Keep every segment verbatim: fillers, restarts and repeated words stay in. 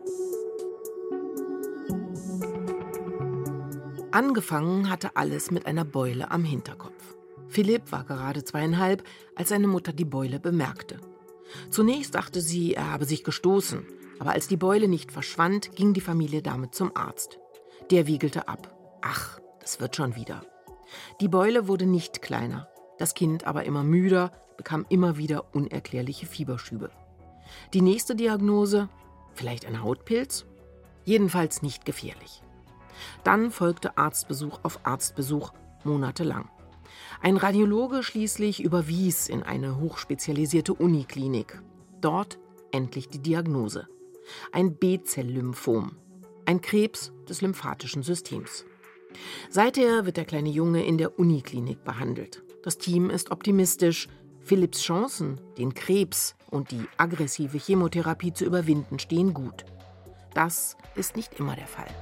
Angefangen hatte alles mit einer Beule am Hinterkopf. Philipp war gerade zweieinhalb, als seine Mutter die Beule bemerkte. Zunächst dachte sie, er habe sich gestoßen, aber als die Beule nicht verschwand, ging die Familie damit zum Arzt. Der wiegelte ab. Ach, das wird schon wieder. Die Beule wurde nicht kleiner, das Kind aber immer müder, bekam immer wieder unerklärliche Fieberschübe. Die nächste Diagnose? Vielleicht ein Hautpilz? Jedenfalls nicht gefährlich. Dann folgte Arztbesuch auf Arztbesuch, monatelang. Ein Radiologe schließlich überwies in eine hochspezialisierte Uniklinik. Dort endlich die Diagnose. Ein B-Zell-Lymphom, ein Krebs des lymphatischen Systems. Seither wird der kleine Junge in der Uniklinik behandelt. Das Team ist optimistisch. Philipps Chancen, den Krebs und die aggressive Chemotherapie zu überwinden, stehen gut. Das ist nicht immer der Fall.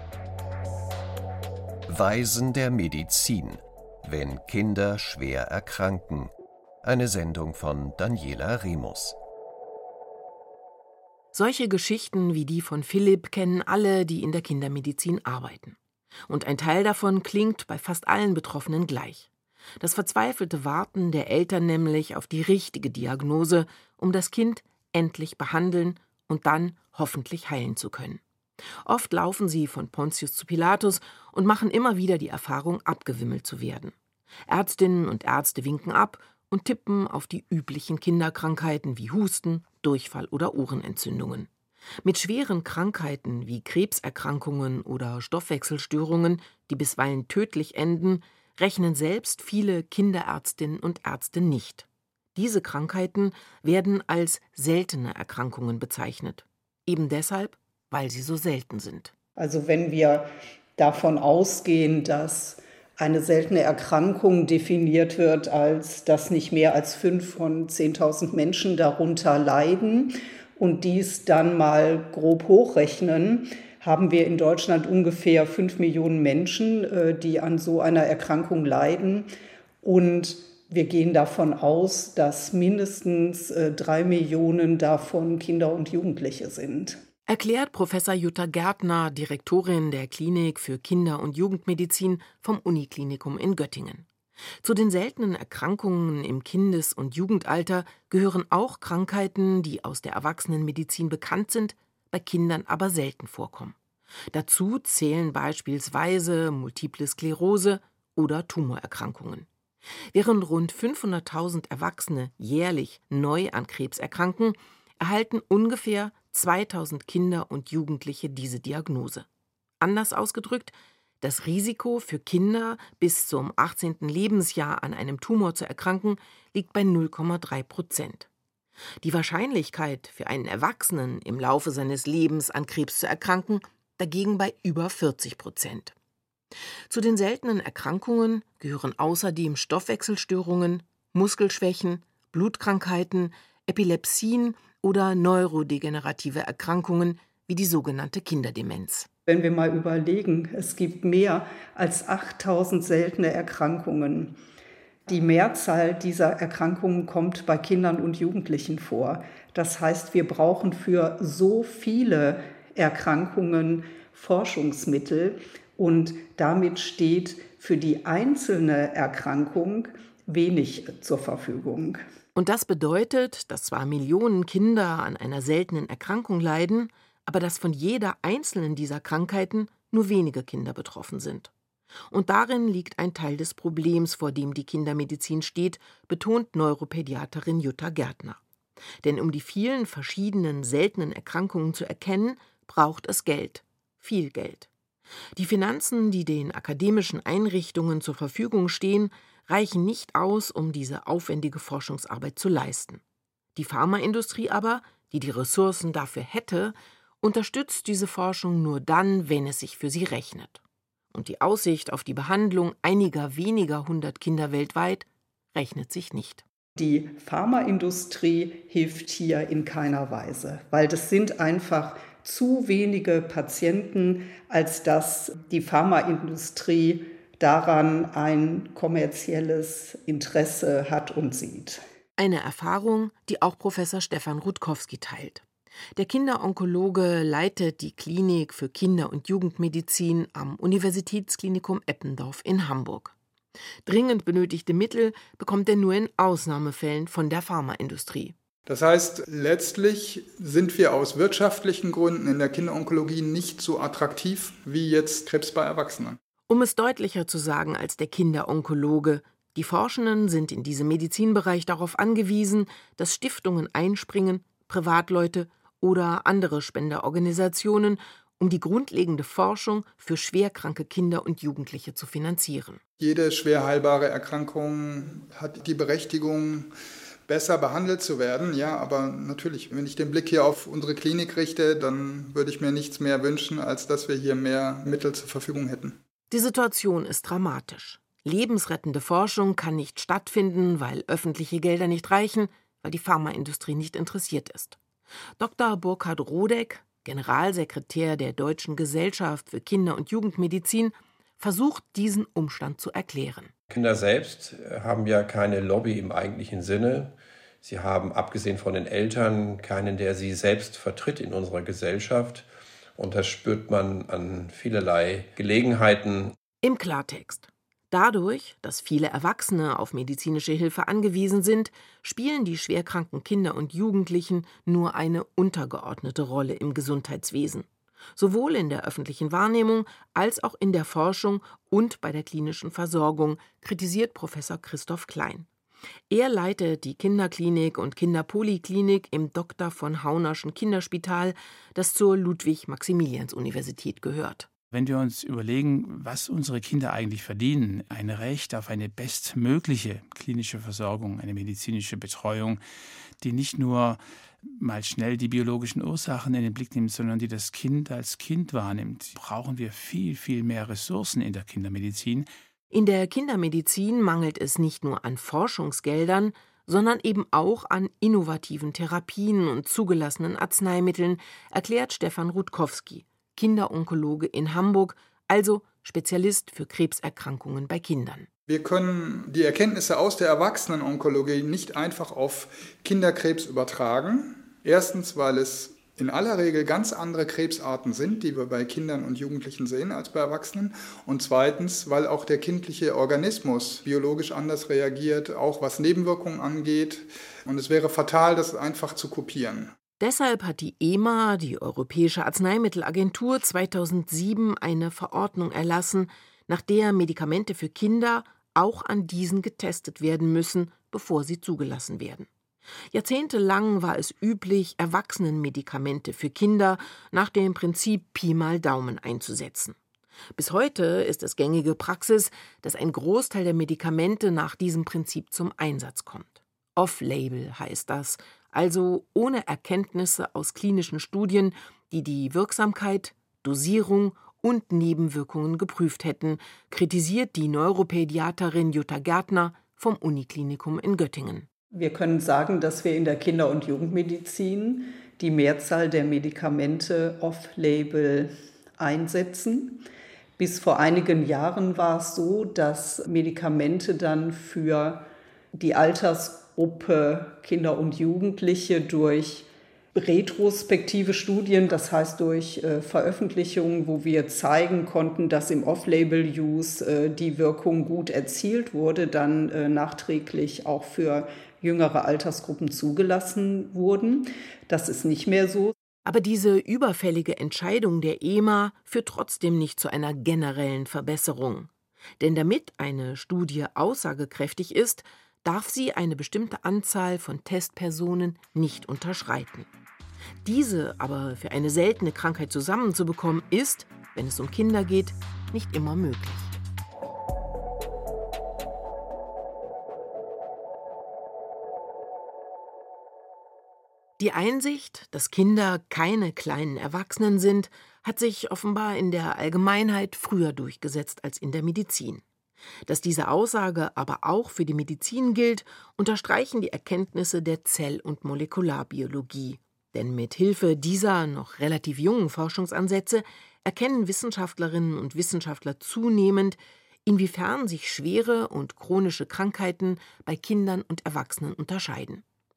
Weisen der Medizin. Wenn Kinder schwer erkranken. Eine Sendung von Daniela Remus. Solche Geschichten wie die von Philipp kennen alle, die in der Kindermedizin arbeiten. Und ein Teil davon klingt bei fast allen Betroffenen gleich. Das verzweifelte Warten der Eltern nämlich auf die richtige Diagnose, um das Kind endlich behandeln und dann hoffentlich heilen zu können. Oft laufen sie von Pontius zu Pilatus und machen immer wieder die Erfahrung, abgewimmelt zu werden. Ärztinnen und Ärzte winken ab und tippen auf die üblichen Kinderkrankheiten wie Husten, Durchfall oder Ohrenentzündungen. Mit schweren Krankheiten wie Krebserkrankungen oder Stoffwechselstörungen, die bisweilen tödlich enden, rechnen selbst viele Kinderärztinnen und Ärzte nicht. Diese Krankheiten werden als seltene Erkrankungen bezeichnet. Eben deshalb, weil sie so selten sind. Also wenn wir davon ausgehen, dass eine seltene Erkrankung definiert wird, als dass nicht mehr als fünf von zehntausend Menschen darunter leiden und dies dann mal grob hochrechnen, haben wir in Deutschland ungefähr fünf Millionen Menschen, die an so einer Erkrankung leiden. Und wir gehen davon aus, dass mindestens drei Millionen davon Kinder und Jugendliche sind. Erklärt Professor Jutta Gärtner, Direktorin der Klinik für Kinder- und Jugendmedizin vom Uniklinikum in Göttingen. Zu den seltenen Erkrankungen im Kindes- und Jugendalter gehören auch Krankheiten, die aus der Erwachsenenmedizin bekannt sind, bei Kindern aber selten vorkommen. Dazu zählen beispielsweise Multiple Sklerose oder Tumorerkrankungen. Während rund fünfhunderttausend Erwachsene jährlich neu an Krebs erkranken, erhalten ungefähr zweitausend Kinder und Jugendliche diese Diagnose. Anders ausgedrückt, das Risiko für Kinder bis zum achtzehnten Lebensjahr an einem Tumor zu erkranken liegt bei null Komma drei Prozent. Die Wahrscheinlichkeit für einen Erwachsenen im Laufe seines Lebens an Krebs zu erkranken dagegen bei über vierzig Prozent. Zu den seltenen Erkrankungen gehören außerdem Stoffwechselstörungen, Muskelschwächen, Blutkrankheiten, Epilepsien oder neurodegenerative Erkrankungen wie die sogenannte Kinderdemenz. Wenn wir mal überlegen, es gibt mehr als achttausend seltene Erkrankungen. Die Mehrzahl dieser Erkrankungen kommt bei Kindern und Jugendlichen vor. Das heißt, wir brauchen für so viele Erkrankungen Forschungsmittel und damit steht für die einzelne Erkrankung wenig zur Verfügung. Und das bedeutet, dass zwar Millionen Kinder an einer seltenen Erkrankung leiden, aber dass von jeder einzelnen dieser Krankheiten nur wenige Kinder betroffen sind. Und darin liegt ein Teil des Problems, vor dem die Kindermedizin steht, betont Neuropädiaterin Jutta Gärtner. Denn um die vielen verschiedenen seltenen Erkrankungen zu erkennen, braucht es Geld. Viel Geld. Die Finanzen, die den akademischen Einrichtungen zur Verfügung stehen, reichen nicht aus, um diese aufwendige Forschungsarbeit zu leisten. Die Pharmaindustrie aber, die die Ressourcen dafür hätte, unterstützt diese Forschung nur dann, wenn es sich für sie rechnet. Und die Aussicht auf die Behandlung einiger weniger hundert Kinder weltweit rechnet sich nicht. Die Pharmaindustrie hilft hier in keiner Weise, weil das sind einfach zu wenige Patienten, als dass die Pharmaindustrie daran ein kommerzielles Interesse hat und sieht. Eine Erfahrung, die auch Professor Stefan Rutkowski teilt. Der Kinderonkologe leitet die Klinik für Kinder- und Jugendmedizin am Universitätsklinikum Eppendorf in Hamburg. Dringend benötigte Mittel bekommt er nur in Ausnahmefällen von der Pharmaindustrie. Das heißt, letztlich sind wir aus wirtschaftlichen Gründen in der Kinderonkologie nicht so attraktiv wie jetzt Krebs bei Erwachsenen. Um es deutlicher zu sagen als der Kinderonkologe: Die Forschenden sind in diesem Medizinbereich darauf angewiesen, dass Stiftungen einspringen, Privatleute oder andere Spenderorganisationen, um die grundlegende Forschung für schwerkranke Kinder und Jugendliche zu finanzieren. Jede schwer heilbare Erkrankung hat die Berechtigung, besser behandelt zu werden. Ja, aber natürlich, wenn ich den Blick hier auf unsere Klinik richte, dann würde ich mir nichts mehr wünschen, als dass wir hier mehr Mittel zur Verfügung hätten. Die Situation ist dramatisch. Lebensrettende Forschung kann nicht stattfinden, weil öffentliche Gelder nicht reichen, weil die Pharmaindustrie nicht interessiert ist. Doktor Burkhard Rodeck, Generalsekretär der Deutschen Gesellschaft für Kinder- und Jugendmedizin, versucht, diesen Umstand zu erklären. Kinder selbst haben ja keine Lobby im eigentlichen Sinne. Sie haben, abgesehen von den Eltern, keinen, der sie selbst vertritt in unserer Gesellschaft. Und das spürt man an vielerlei Gelegenheiten. Im Klartext: Dadurch, dass viele Erwachsene auf medizinische Hilfe angewiesen sind, spielen die schwerkranken Kinder und Jugendlichen nur eine untergeordnete Rolle im Gesundheitswesen. Sowohl in der öffentlichen Wahrnehmung als auch in der Forschung und bei der klinischen Versorgung, kritisiert Professor Christoph Klein. Er leitet die Kinderklinik und Kinderpoliklinik im Doktor von Haunerschen Kinderspital, das zur Ludwig-Maximilians-Universität gehört. Wenn wir uns überlegen, was unsere Kinder eigentlich verdienen, ein Recht auf eine bestmögliche klinische Versorgung, eine medizinische Betreuung, die nicht nur mal schnell die biologischen Ursachen in den Blick nimmt, sondern die das Kind als Kind wahrnimmt, brauchen wir viel, viel mehr Ressourcen in der Kindermedizin. In der Kindermedizin mangelt es nicht nur an Forschungsgeldern, sondern eben auch an innovativen Therapien und zugelassenen Arzneimitteln, erklärt Stefan Rutkowski, Kinderonkologe in Hamburg, also Spezialist für Krebserkrankungen bei Kindern. Wir können die Erkenntnisse aus der Erwachsenenonkologie nicht einfach auf Kinderkrebs übertragen. Erstens, weil es in aller Regel ganz andere Krebsarten sind, die wir bei Kindern und Jugendlichen sehen als bei Erwachsenen. Und zweitens, weil auch der kindliche Organismus biologisch anders reagiert, auch was Nebenwirkungen angeht. Und es wäre fatal, das einfach zu kopieren. Deshalb hat die E M A, die Europäische Arzneimittelagentur, zweitausendsieben eine Verordnung erlassen, nach der Medikamente für Kinder auch an diesen getestet werden müssen, bevor sie zugelassen werden. Jahrzehntelang war es üblich, Erwachsenenmedikamente für Kinder nach dem Prinzip Pi mal Daumen einzusetzen. Bis heute ist es gängige Praxis, dass ein Großteil der Medikamente nach diesem Prinzip zum Einsatz kommt. Off-Label heißt das, also ohne Erkenntnisse aus klinischen Studien, die die Wirksamkeit, Dosierung und Nebenwirkungen geprüft hätten, kritisiert die Neuropädiaterin Jutta Gärtner vom Uniklinikum in Göttingen. Wir können sagen, dass wir in der Kinder- und Jugendmedizin die Mehrzahl der Medikamente off-label einsetzen. Bis vor einigen Jahren war es so, dass Medikamente dann für die Altersgruppe Kinder und Jugendliche durch retrospektive Studien, das heißt durch äh, Veröffentlichungen, wo wir zeigen konnten, dass im Off-Label-Use äh, die Wirkung gut erzielt wurde, dann äh, nachträglich auch für jüngere Altersgruppen zugelassen wurden. Das ist nicht mehr so. Aber diese überfällige Entscheidung der E M A führt trotzdem nicht zu einer generellen Verbesserung. Denn damit eine Studie aussagekräftig ist, darf sie eine bestimmte Anzahl von Testpersonen nicht unterschreiten. Diese aber für eine seltene Krankheit zusammenzubekommen, ist, wenn es um Kinder geht, nicht immer möglich. Die Einsicht, dass Kinder keine kleinen Erwachsenen sind, hat sich offenbar in der Allgemeinheit früher durchgesetzt als in der Medizin. Dass diese Aussage aber auch für die Medizin gilt, unterstreichen die Erkenntnisse der Zell- und Molekularbiologie. Denn mit Hilfe dieser noch relativ jungen Forschungsansätze erkennen Wissenschaftlerinnen und Wissenschaftler zunehmend, inwiefern sich schwere und chronische Krankheiten bei Kindern und Erwachsenen unterscheiden.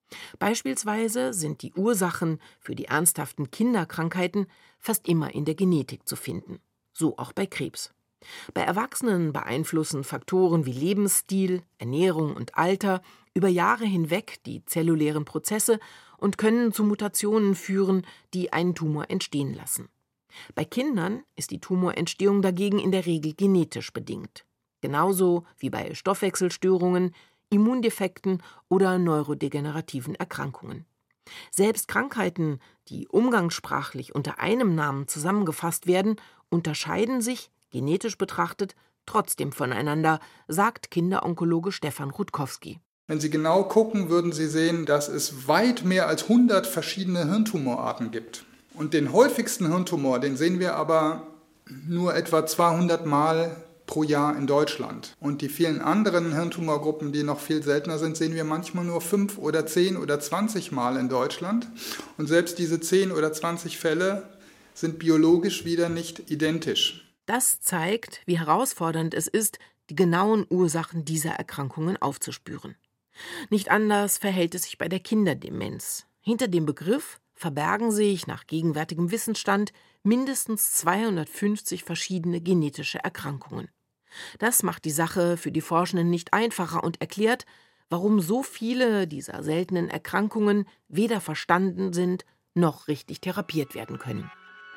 Beispielsweise sind die Ursachen für die ernsthaften Kinderkrankheiten fast immer in der Genetik zu finden, so auch bei Krebs. Bei Erwachsenen beeinflussen Faktoren wie Lebensstil, Ernährung und Alter über Jahre hinweg die zellulären Prozesse und können zu Mutationen führen, die einen Tumor entstehen lassen. Bei Kindern ist die Tumorentstehung dagegen in der Regel genetisch bedingt. Genauso wie bei Stoffwechselstörungen, Immundefekten oder neurodegenerativen Erkrankungen. Selbst Krankheiten, die umgangssprachlich unter einem Namen zusammengefasst werden, unterscheiden sich, genetisch betrachtet, trotzdem voneinander, sagt Kinderonkologe Stefan Rutkowski. Wenn Sie genau gucken, würden Sie sehen, dass es weit mehr als hundert verschiedene Hirntumorarten gibt. Und den häufigsten Hirntumor, den sehen wir aber nur etwa zweihundert Mal pro Jahr in Deutschland. Und die vielen anderen Hirntumorgruppen, die noch viel seltener sind, sehen wir manchmal nur fünf oder zehn oder zwanzig Mal in Deutschland. Und selbst diese zehn oder zwanzig Fälle sind biologisch wieder nicht identisch. Das zeigt, wie herausfordernd es ist, die genauen Ursachen dieser Erkrankungen aufzuspüren. Nicht anders verhält es sich bei der Kinderdemenz. Hinter dem Begriff verbergen sich nach gegenwärtigem Wissensstand mindestens zweihundertfünfzig verschiedene genetische Erkrankungen. Das macht die Sache für die Forschenden nicht einfacher und erklärt, warum so viele dieser seltenen Erkrankungen weder verstanden sind noch richtig therapiert werden können.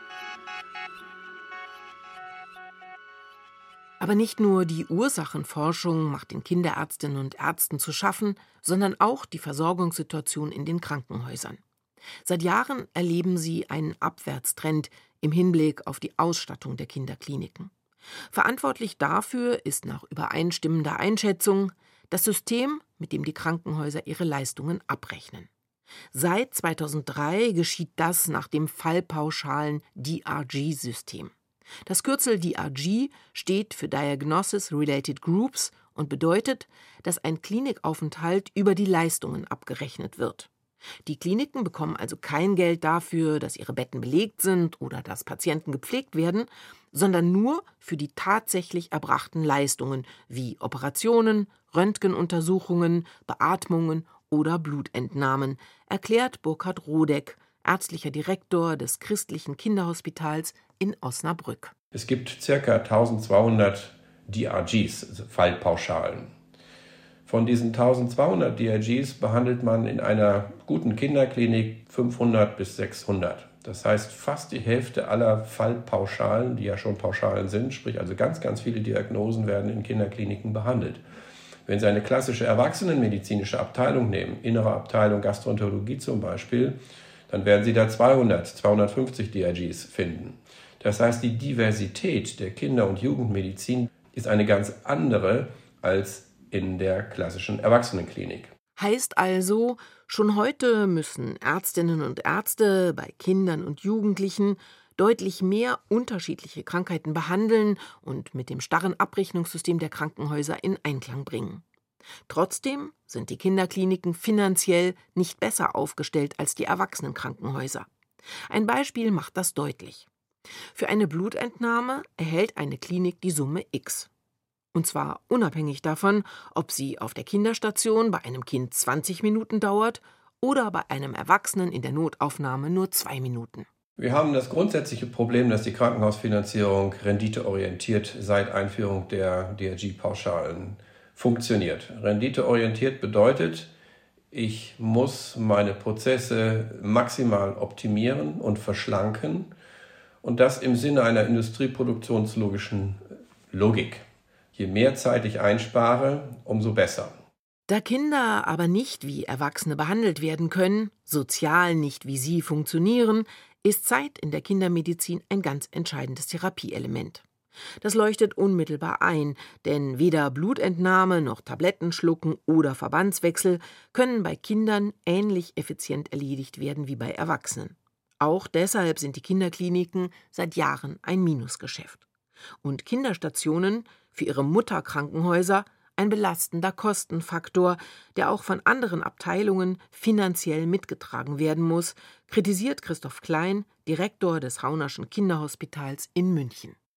Aber nicht nur die Ursachenforschung macht den Kinderärztinnen und Ärzten zu schaffen, sondern auch die Versorgungssituation in den Krankenhäusern. Seit Jahren erleben sie einen Abwärtstrend im Hinblick auf die Ausstattung der Kinderkliniken. Verantwortlich dafür ist nach übereinstimmender Einschätzung das System, mit dem die Krankenhäuser ihre Leistungen abrechnen. Seit zweitausenddrei geschieht das nach dem fallpauschalen D R G-System. Das Kürzel D R G steht für Diagnosis Related Groups und bedeutet, dass ein Klinikaufenthalt über die Leistungen abgerechnet wird. Die Kliniken bekommen also kein Geld dafür, dass ihre Betten belegt sind oder dass Patienten gepflegt werden, sondern nur für die tatsächlich erbrachten Leistungen wie Operationen, Röntgenuntersuchungen, Beatmungen oder Blutentnahmen, erklärt Burkhard Rodeck, ärztlicher Direktor des Christlichen Kinderhospitals in Osnabrück. Es gibt ca. eintausendzweihundert D R Gs, also Fallpauschalen. Von diesen eintausendzweihundert D R Gs behandelt man in einer guten Kinderklinik fünfhundert bis sechshundert. Das heißt, fast die Hälfte aller Fallpauschalen, die ja schon Pauschalen sind, sprich also ganz, ganz viele Diagnosen werden in Kinderkliniken behandelt. Wenn Sie eine klassische erwachsenenmedizinische Abteilung nehmen, innere Abteilung Gastroenterologie zum Beispiel, dann werden Sie da zweihundert, zweihundertfünfzig D R Gs finden. Das heißt, die Diversität der Kinder- und Jugendmedizin ist eine ganz andere als in der klassischen Erwachsenenklinik. Heißt also, schon heute müssen Ärztinnen und Ärzte bei Kindern und Jugendlichen deutlich mehr unterschiedliche Krankheiten behandeln und mit dem starren Abrechnungssystem der Krankenhäuser in Einklang bringen. Trotzdem sind die Kinderkliniken finanziell nicht besser aufgestellt als die Erwachsenenkrankenhäuser. Ein Beispiel macht das deutlich. Für eine Blutentnahme erhält eine Klinik die Summe X. Und zwar unabhängig davon, ob sie auf der Kinderstation bei einem Kind zwanzig Minuten dauert oder bei einem Erwachsenen in der Notaufnahme nur zwei Minuten. Wir haben das grundsätzliche Problem, dass die Krankenhausfinanzierung renditeorientiert seit Einführung der D R G-Pauschalen funktioniert. Renditeorientiert bedeutet, ich muss meine Prozesse maximal optimieren und verschlanken und das im Sinne einer industrieproduktionslogischen Logik. Je mehr Zeit ich einspare, umso besser. Da Kinder aber nicht wie Erwachsene behandelt werden können, sozial nicht wie sie funktionieren, ist Zeit in der Kindermedizin ein ganz entscheidendes Therapieelement. Das leuchtet unmittelbar ein, denn weder Blutentnahme noch Tablettenschlucken oder Verbandswechsel können bei Kindern ähnlich effizient erledigt werden wie bei Erwachsenen. Auch deshalb sind die Kinderkliniken seit Jahren ein Minusgeschäft. Und Kinderstationen für ihre Mutterkrankenhäuser ein belastender Kostenfaktor, der auch von anderen Abteilungen finanziell mitgetragen werden muss, kritisiert Christoph Klein, Direktor des Haunerschen Kinderhospitals in München.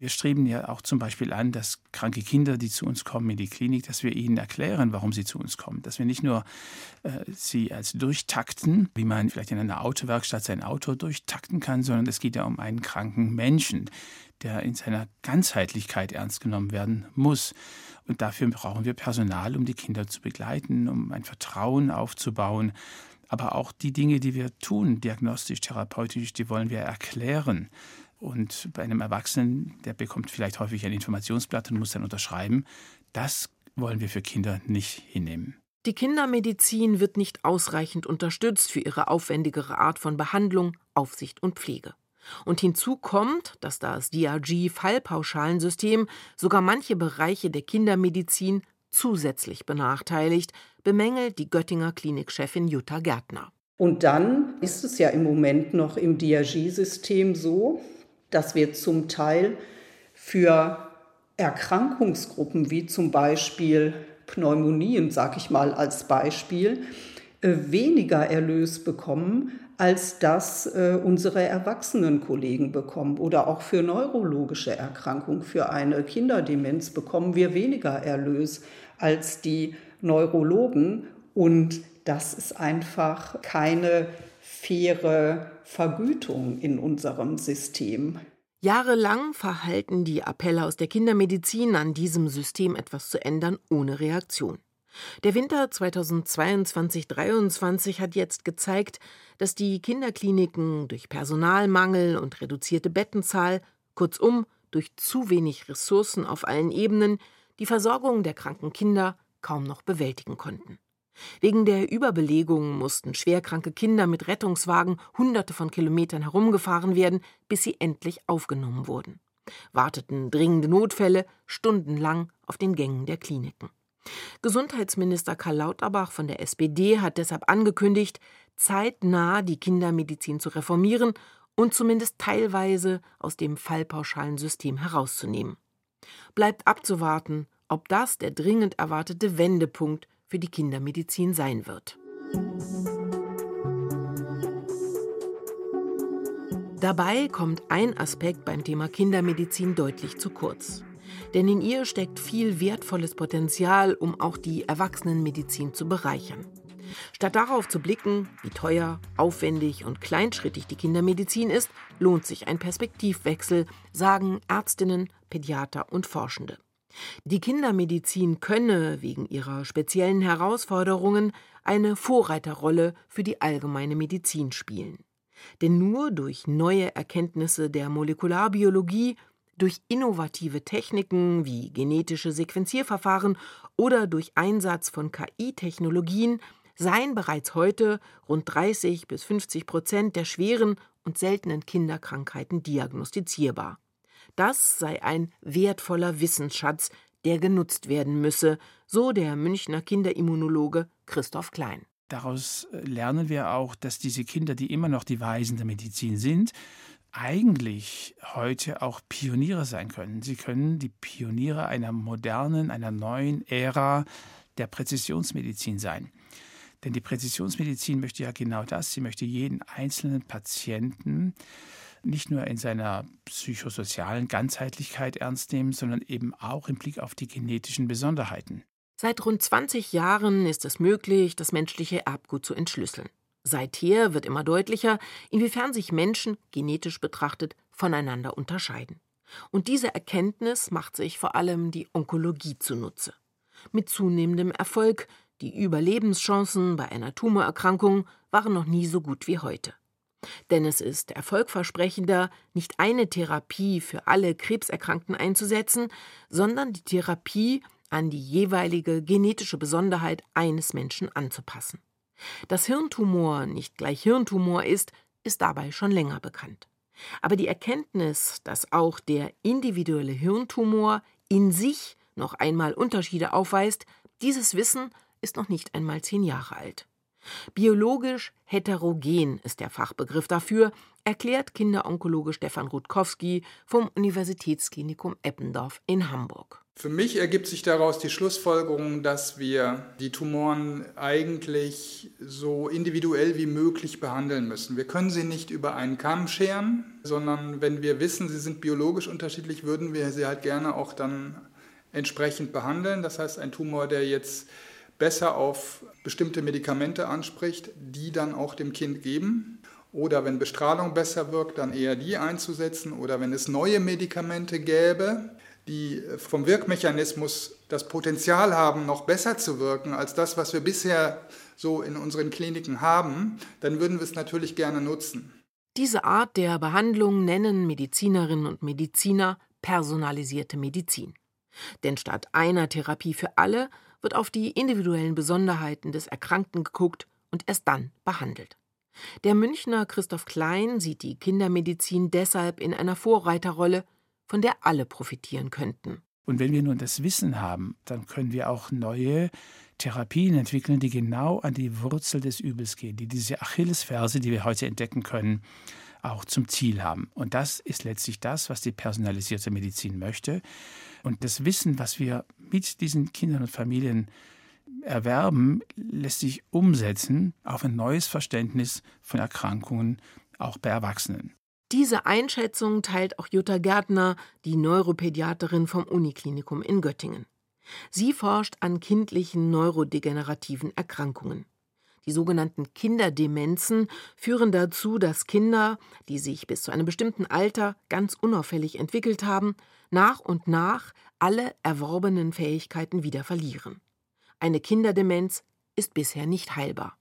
Wir streben ja auch zum Beispiel an, dass kranke Kinder, die zu uns kommen in die Klinik, dass wir ihnen erklären, warum sie zu uns kommen. Dass wir nicht nur äh, sie als durchtakten, wie man vielleicht in einer Autowerkstatt sein Auto durchtakten kann, sondern es geht ja um einen kranken Menschen, der in seiner Ganzheitlichkeit ernst genommen werden muss. Und dafür brauchen wir Personal, um die Kinder zu begleiten, um ein Vertrauen aufzubauen. Aber auch die Dinge, die wir tun, diagnostisch, therapeutisch, die wollen wir erklären. Und bei einem Erwachsenen, der bekommt vielleicht häufig ein Informationsblatt und muss dann unterschreiben. Das wollen wir für Kinder nicht hinnehmen. Die Kindermedizin wird nicht ausreichend unterstützt für ihre aufwendigere Art von Behandlung, Aufsicht und Pflege. Und hinzu kommt, dass das D R G-Fallpauschalensystem sogar manche Bereiche der Kindermedizin zusätzlich benachteiligt, bemängelt die Göttinger Klinikchefin Jutta Gärtner. Und dann ist es ja im Moment noch im D R G-System so, dass wir zum Teil für Erkrankungsgruppen wie zum Beispiel Pneumonien, sage ich mal als Beispiel, weniger Erlös bekommen, als das äh, unsere Erwachsenenkollegen bekommen. Oder auch für neurologische Erkrankungen, für eine Kinderdemenz bekommen wir weniger Erlös als die Neurologen. Und das ist einfach keine faire Vergütung in unserem System. Jahrelang verhallten die Appelle aus der Kindermedizin, an diesem System etwas zu ändern, ohne Reaktion. Der Winter zweitausendzweiundzwanzig dreiundzwanzig hat jetzt gezeigt, dass die Kinderkliniken durch Personalmangel und reduzierte Bettenzahl, kurzum durch zu wenig Ressourcen auf allen Ebenen, die Versorgung der kranken Kinder kaum noch bewältigen konnten. Wegen der Überbelegung mussten schwerkranke Kinder mit Rettungswagen hunderte von Kilometern herumgefahren werden, bis sie endlich aufgenommen wurden. Warteten dringende Notfälle stundenlang auf den Gängen der Kliniken. Gesundheitsminister Karl Lauterbach von der S P D hat deshalb angekündigt, zeitnah die Kindermedizin zu reformieren und zumindest teilweise aus dem Fallpauschalensystem herauszunehmen. Bleibt abzuwarten, ob das der dringend erwartete Wendepunkt für die Kindermedizin sein wird. Dabei kommt ein Aspekt beim Thema Kindermedizin deutlich zu kurz. Denn in ihr steckt viel wertvolles Potenzial, um auch die Erwachsenenmedizin zu bereichern. Statt darauf zu blicken, wie teuer, aufwendig und kleinschrittig die Kindermedizin ist, lohnt sich ein Perspektivwechsel, sagen Ärztinnen, Pädiater und Forschende. Die Kindermedizin könne wegen ihrer speziellen Herausforderungen eine Vorreiterrolle für die allgemeine Medizin spielen. Denn nur durch neue Erkenntnisse der Molekularbiologie, durch innovative Techniken wie genetische Sequenzierverfahren oder durch Einsatz von K I-Technologien seien bereits heute rund dreißig bis fünfzig Prozent der schweren und seltenen Kinderkrankheiten diagnostizierbar. Das sei ein wertvoller Wissensschatz, der genutzt werden müsse, so der Münchner Kinderimmunologe Christoph Klein. Daraus lernen wir auch, dass diese Kinder, die immer noch die Weisen der Medizin sind, eigentlich heute auch Pioniere sein können. Sie können die Pioniere einer modernen, einer neuen Ära der Präzisionsmedizin sein. Denn die Präzisionsmedizin möchte ja genau das. Sie möchte jeden einzelnen Patienten nicht nur in seiner psychosozialen Ganzheitlichkeit ernst nehmen, sondern eben auch im Blick auf die genetischen Besonderheiten. Seit rund zwanzig Jahren ist es möglich, das menschliche Erbgut zu entschlüsseln. Seither wird immer deutlicher, inwiefern sich Menschen, genetisch betrachtet, voneinander unterscheiden. Und diese Erkenntnis macht sich vor allem die Onkologie zunutze. Mit zunehmendem Erfolg, die Überlebenschancen bei einer Tumorerkrankung waren noch nie so gut wie heute. Denn es ist erfolgversprechender, nicht eine Therapie für alle Krebserkrankten einzusetzen, sondern die Therapie an die jeweilige genetische Besonderheit eines Menschen anzupassen. Dass Hirntumor nicht gleich Hirntumor ist, ist dabei schon länger bekannt. Aber die Erkenntnis, dass auch der individuelle Hirntumor in sich noch einmal Unterschiede aufweist, dieses Wissen ist noch nicht einmal zehn Jahre alt. Biologisch heterogen ist der Fachbegriff dafür, erklärt Kinderonkologe Stefan Rutkowski vom Universitätsklinikum Eppendorf in Hamburg. Für mich ergibt sich daraus die Schlussfolgerung, dass wir die Tumoren eigentlich so individuell wie möglich behandeln müssen. Wir können sie nicht über einen Kamm scheren, sondern wenn wir wissen, sie sind biologisch unterschiedlich, würden wir sie halt gerne auch dann entsprechend behandeln. Das heißt, ein Tumor, der jetzt besser auf bestimmte Medikamente anspricht, die dann auch dem Kind geben. Oder wenn Bestrahlung besser wirkt, dann eher die einzusetzen. Oder wenn es neue Medikamente gäbe, die vom Wirkmechanismus das Potenzial haben, noch besser zu wirken als das, was wir bisher so in unseren Kliniken haben, dann würden wir es natürlich gerne nutzen. Diese Art der Behandlung nennen Medizinerinnen und Mediziner personalisierte Medizin. Denn statt einer Therapie für alle wird auf die individuellen Besonderheiten des Erkrankten geguckt und erst dann behandelt. Der Münchner Christoph Klein sieht die Kindermedizin deshalb in einer Vorreiterrolle, von der alle profitieren könnten. Und wenn wir nun das Wissen haben, dann können wir auch neue Therapien entwickeln, die genau an die Wurzel des Übels gehen, die diese Achillesferse, die wir heute entdecken können, auch zum Ziel haben. Und das ist letztlich das, was die personalisierte Medizin möchte. Und das Wissen, was wir mit diesen Kindern und Familien erwerben, lässt sich umsetzen auf ein neues Verständnis von Erkrankungen, auch bei Erwachsenen. Diese Einschätzung teilt auch Jutta Gärtner, die Neuropädiaterin vom Uniklinikum in Göttingen. Sie forscht an kindlichen neurodegenerativen Erkrankungen. Die sogenannten Kinderdemenzen führen dazu, dass Kinder, die sich bis zu einem bestimmten Alter ganz unauffällig entwickelt haben, nach und nach alle erworbenen Fähigkeiten wieder verlieren. Eine Kinderdemenz ist bisher nicht heilbar.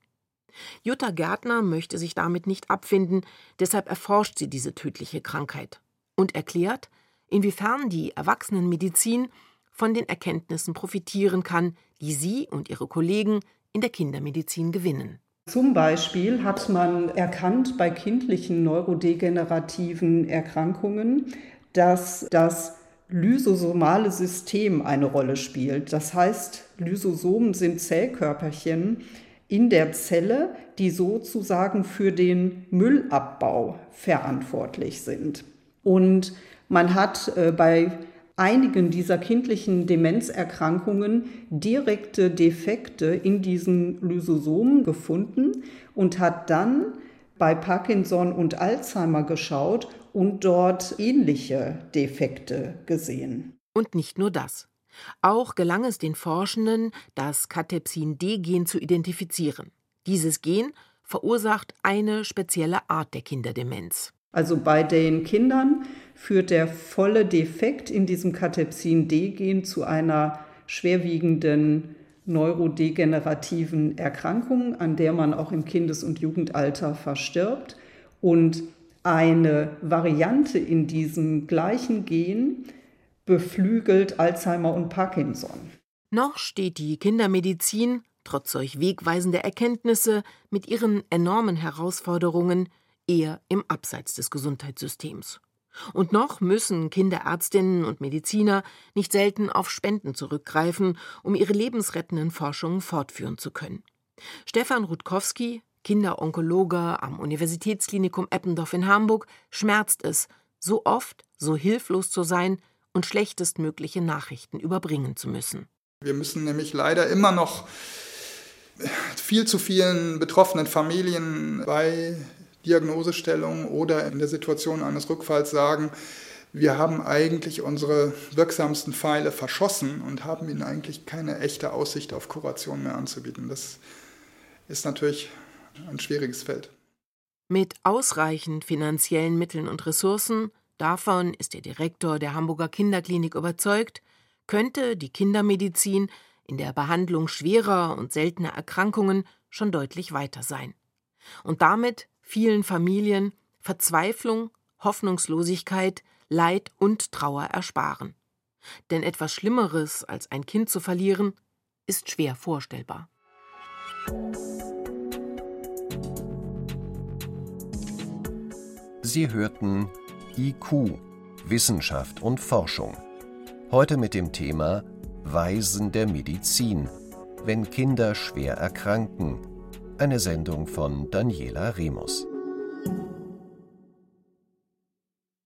Jutta Gärtner möchte sich damit nicht abfinden, deshalb erforscht sie diese tödliche Krankheit und erklärt, inwiefern die Erwachsenenmedizin von den Erkenntnissen profitieren kann, die sie und ihre Kollegen in der Kindermedizin gewinnen. Zum Beispiel hat man erkannt bei kindlichen neurodegenerativen Erkrankungen, dass das lysosomale System eine Rolle spielt. Das heißt, Lysosomen sind Zellkörperchen in der Zelle, die sozusagen für den Müllabbau verantwortlich sind. Und man hat äh, bei einigen dieser kindlichen Demenzerkrankungen direkte Defekte in diesen Lysosomen gefunden und hat dann bei Parkinson und Alzheimer geschaut und dort ähnliche Defekte gesehen. Und nicht nur das. Auch gelang es den Forschenden, das Cathepsin-D-Gen zu identifizieren. Dieses Gen verursacht eine spezielle Art der Kinderdemenz. Also bei den Kindern führt der volle Defekt in diesem Cathepsin-D-Gen zu einer schwerwiegenden neurodegenerativen Erkrankung, an der man auch im Kindes- und Jugendalter verstirbt. Und eine Variante in diesem gleichen Gen beflügelt Alzheimer und Parkinson. Noch steht die Kindermedizin, trotz solch wegweisender Erkenntnisse, mit ihren enormen Herausforderungen eher im Abseits des Gesundheitssystems. Und noch müssen Kinderärztinnen und Mediziner nicht selten auf Spenden zurückgreifen, um ihre lebensrettenden Forschungen fortführen zu können. Stefan Rutkowski, Kinderonkologe am Universitätsklinikum Eppendorf in Hamburg, schmerzt es, so oft so hilflos zu sein und schlechtestmögliche Nachrichten überbringen zu müssen. Wir müssen nämlich leider immer noch viel zu vielen betroffenen Familien bei Diagnosestellung oder in der Situation eines Rückfalls sagen, wir haben eigentlich unsere wirksamsten Pfeile verschossen und haben ihnen eigentlich keine echte Aussicht auf Kuration mehr anzubieten. Das ist natürlich ein schwieriges Feld. Mit ausreichend finanziellen Mitteln und Ressourcen, davon ist der Direktor der Hamburger Kinderklinik überzeugt, könnte die Kindermedizin in der Behandlung schwerer und seltener Erkrankungen schon deutlich weiter sein. Und damit vielen Familien Verzweiflung, Hoffnungslosigkeit, Leid und Trauer ersparen. Denn etwas Schlimmeres als ein Kind zu verlieren, ist schwer vorstellbar. Sie hörten I Q, Wissenschaft und Forschung. Heute mit dem Thema Weisen der Medizin, wenn Kinder schwer erkranken. Eine Sendung von Daniela Remus.